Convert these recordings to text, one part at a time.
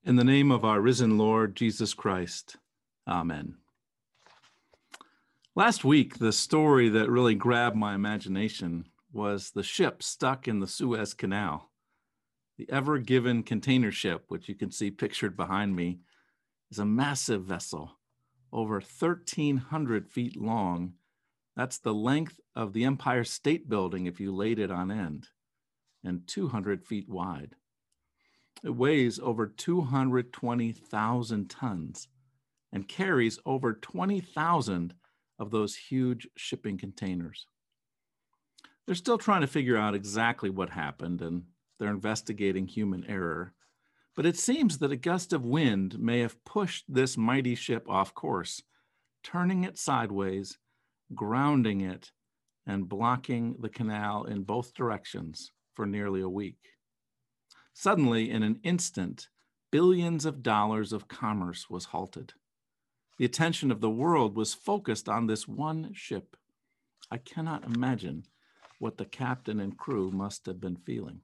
In the name of our risen Lord, Jesus Christ, amen. Last week, the story that really grabbed my imagination was the ship stuck in the Suez Canal. The Ever Given container ship, which you can see pictured behind me, is a massive vessel, over 1,300 feet long. That's the length of the Empire State Building if you laid it on end, and 200 feet wide. It weighs over 220,000 tons and carries over 20,000 of those huge shipping containers. They're still trying to figure out exactly what happened, and they're investigating human error. But it seems that a gust of wind may have pushed this mighty ship off course, turning it sideways, grounding it, and blocking the canal in both directions for nearly a week. Suddenly, in an instant, billions of dollars of commerce was halted. The attention of the world was focused on this one ship. I cannot imagine what the captain and crew must have been feeling.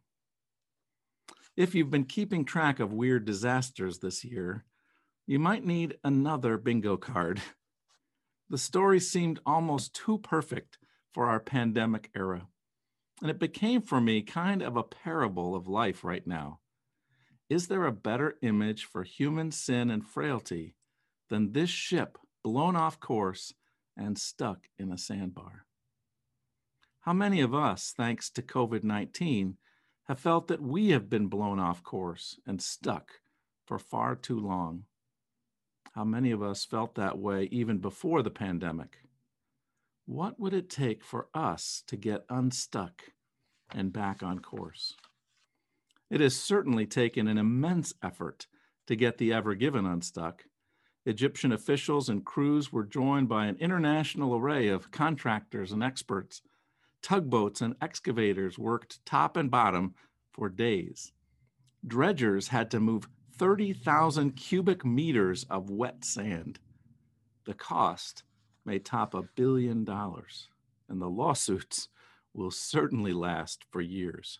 If you've been keeping track of weird disasters this year, you might need another bingo card. The story seemed almost too perfect for our pandemic era. And it became for me kind of a parable of life right now. Is there a better image for human sin and frailty than this ship blown off course and stuck in a sandbar? How many of us, thanks to COVID-19, have felt that we have been blown off course and stuck for far too long? How many of us felt that way even before the pandemic? What would it take for us to get unstuck and back on course? It has certainly taken an immense effort to get the Ever Given unstuck. Egyptian officials and crews were joined by an international array of contractors and experts. Tugboats and excavators worked top and bottom for days. Dredgers had to move 30,000 cubic meters of wet sand. The cost may top $1 billion, and the lawsuits will certainly last for years.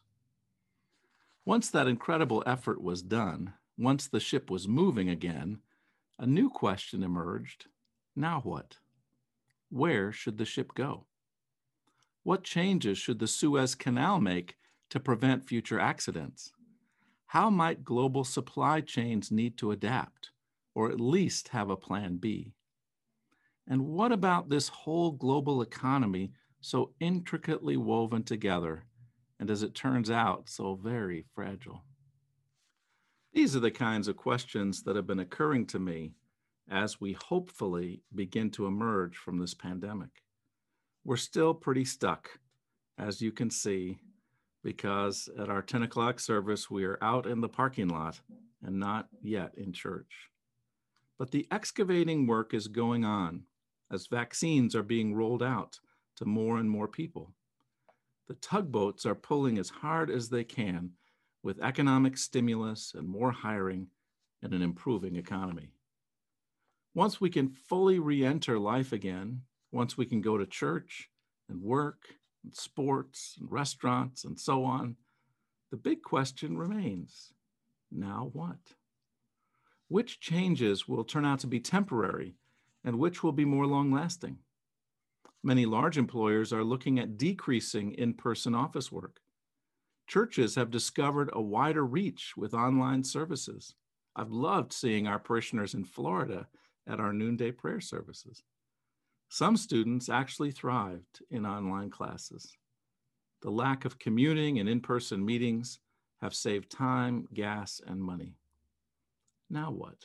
Once that incredible effort was done, once the ship was moving again, a new question emerged. Now what? Where should the ship go? What changes should the Suez Canal make to prevent future accidents? How might global supply chains need to adapt, or at least have a plan B? And what about this whole global economy so intricately woven together, and as it turns out, so very fragile? These are the kinds of questions that have been occurring to me as we hopefully begin to emerge from this pandemic. We're still pretty stuck, as you can see, because at our 10 o'clock service, we are out in the parking lot and not yet in church. But the excavating work is going on as vaccines are being rolled out to more and more people. The tugboats are pulling as hard as they can with economic stimulus and more hiring and an improving economy. Once we can fully re-enter life again, once we can go to church and work and sports and restaurants and so on, the big question remains, now what? Which changes will turn out to be temporary and which will be more long-lasting? Many large employers are looking at decreasing in-person office work. Churches have discovered a wider reach with online services. I've loved seeing our parishioners in Florida at our noonday prayer services. Some students actually thrived in online classes. The lack of commuting and in-person meetings have saved time, gas, and money. Now what?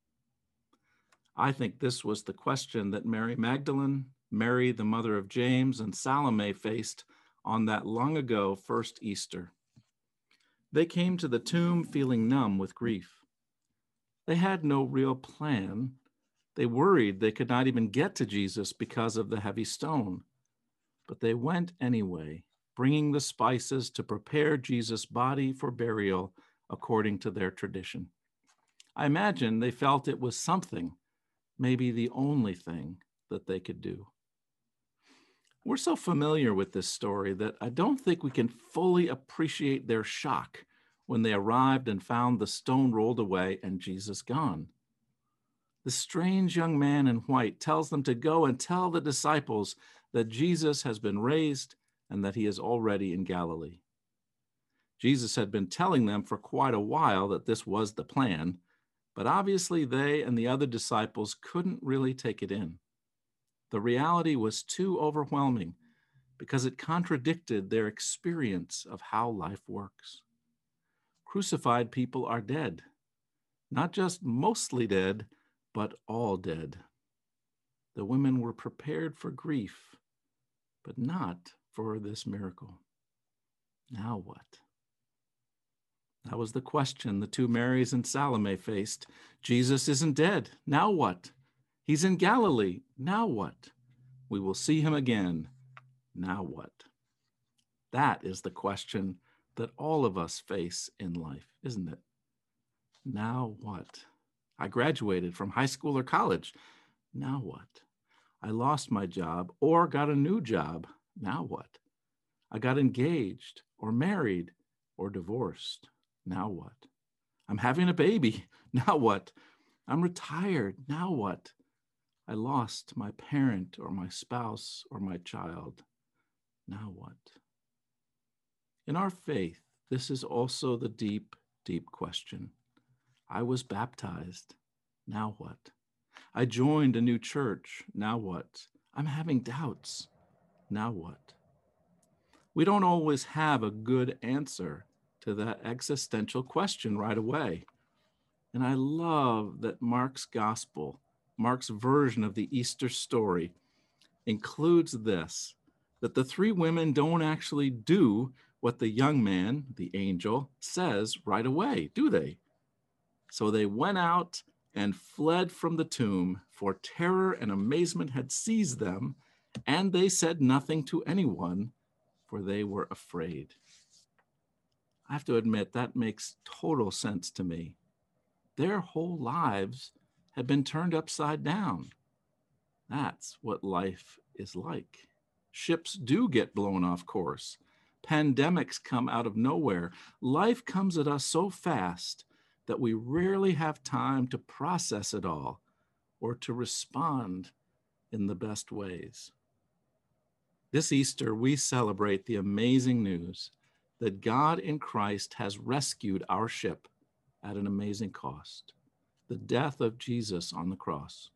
I think this was the question that Mary Magdalene, Mary, the mother of James, and Salome faced on that long ago first Easter. They came to the tomb feeling numb with grief. They had no real plan. They worried they could not even get to Jesus because of the heavy stone. But they went anyway, bringing the spices to prepare Jesus' body for burial according to their tradition. I imagine they felt it was something, maybe the only thing that they could do. We're so familiar with this story that I don't think we can fully appreciate their shock when they arrived and found the stone rolled away and Jesus gone. The strange young man in white tells them to go and tell the disciples that Jesus has been raised and that he is already in Galilee. Jesus had been telling them for quite a while that this was the plan, but obviously they and the other disciples couldn't really take it in. The reality was too overwhelming because it contradicted their experience of how life works. Crucified people are dead, not just mostly dead, but all dead. The women were prepared for grief, but not for this miracle. Now what? That was the question the two Marys and Salome faced. Jesus isn't dead. Now what? He's in Galilee. Now what? We will see him again. Now what? That is the question that all of us face in life, isn't it? Now what? I graduated from high school or college. Now what? I lost my job or got a new job. Now what? I got engaged or married or divorced. Now what? I'm having a baby. Now what? I'm retired. Now what? I lost my parent or my spouse or my child. Now what? In our faith, this is also the deep, deep question. I was baptized. Now what? I joined a new church. Now what? I'm having doubts. Now what? We don't always have a good answer to that existential question right away. And I love that Mark's gospel, Mark's version of the Easter story, includes this, that the three women don't actually do what the young man, the angel, says right away, do they? So they went out and fled from the tomb, for terror and amazement had seized them, and they said nothing to anyone, for they were afraid. I have to admit, that makes total sense to me. Their whole lives had been turned upside down. That's what life is like. Ships do get blown off course. Pandemics come out of nowhere. Life comes at us so fast that we rarely have time to process it all or to respond in the best ways. This Easter, we celebrate the amazing news that God in Christ has rescued our ship at an amazing cost, the death of Jesus on the cross.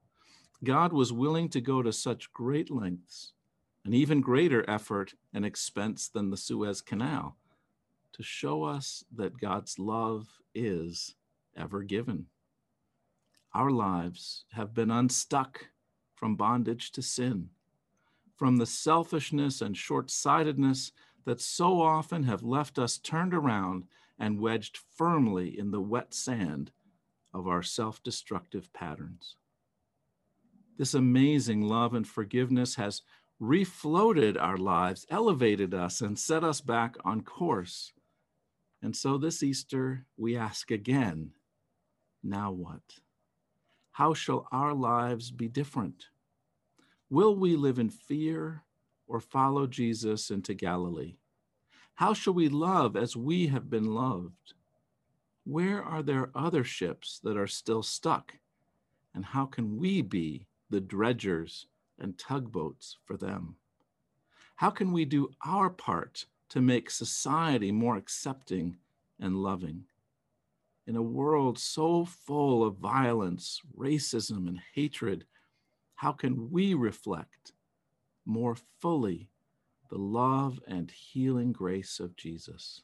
God was willing to go to such great lengths, an even greater effort and expense than the Suez Canal, to show us that God's love is ever given. Our lives have been unstuck from bondage to sin, from the selfishness and short-sightedness that so often have left us turned around and wedged firmly in the wet sand of our self-destructive patterns. This amazing love and forgiveness has refloated our lives, elevated us, and set us back on course. And so this Easter, we ask again, now what? How shall our lives be different? Will we live in fear or follow Jesus into Galilee? How shall we love as we have been loved? Where are there other ships that are still stuck? And how can we be the dredgers and tugboats for them? How can we do our part to make society more accepting and loving? In a world so full of violence, racism, and hatred, how can we reflect more fully the love and healing grace of Jesus?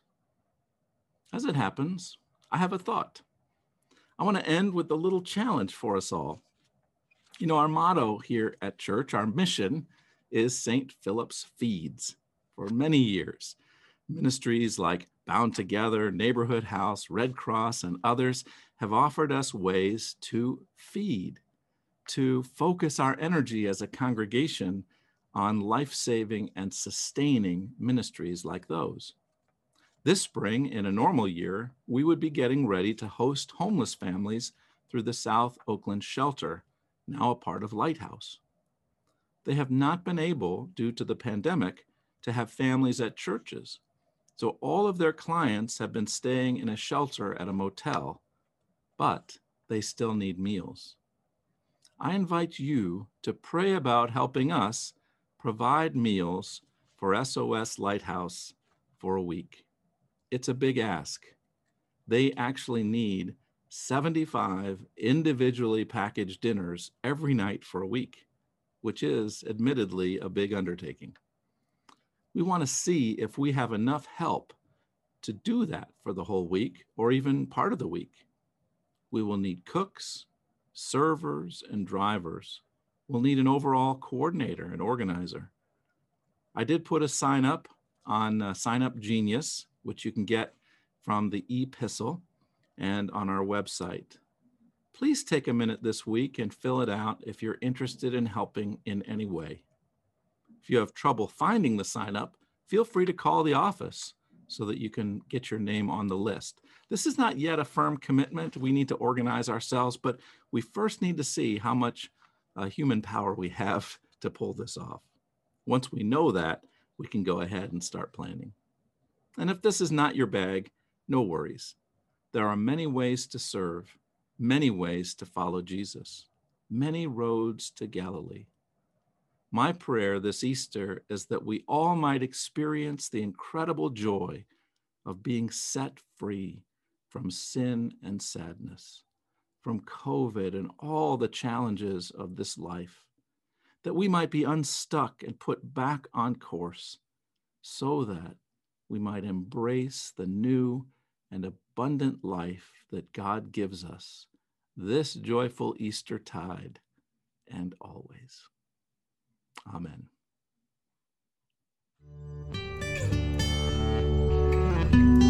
As it happens, I have a thought. I want to end with a little challenge for us all. You know, our motto here at church, our mission, is St. Philip's Feeds. For many years, ministries like Bound Together, Neighborhood House, Red Cross, and others have offered us ways to feed, to focus our energy as a congregation on life-saving and sustaining ministries like those. This spring, in a normal year, we would be getting ready to host homeless families through the South Oakland Shelter, now a part of Lighthouse. They have not been able, due to the pandemic, to have families at churches. So all of their clients have been staying in a shelter at a motel, but they still need meals. I invite you to pray about helping us provide meals for SOS Lighthouse for a week. It's a big ask. They actually need 75 individually packaged dinners every night for a week, which is admittedly a big undertaking. We want to see if we have enough help to do that for the whole week or even part of the week. We will need cooks, servers, and drivers. We'll need an overall coordinator and organizer. I did put a sign up on Sign Up Genius, which you can get from the epistle and on our website. Please take a minute this week and fill it out if you're interested in helping in any way. If you have trouble finding the sign up, feel free to call the office so that you can get your name on the list. This is not yet a firm commitment. We need to organize ourselves, but we first need to see how much human power we have to pull this off. Once we know that, we can go ahead and start planning. And if this is not your bag, no worries. There are many ways to serve, many ways to follow Jesus, many roads to Galilee. My prayer this Easter is that we all might experience the incredible joy of being set free from sin and sadness, from COVID and all the challenges of this life, that we might be unstuck and put back on course so that we might embrace the new and abundant life that God gives us this joyful Easter tide and always. Amen.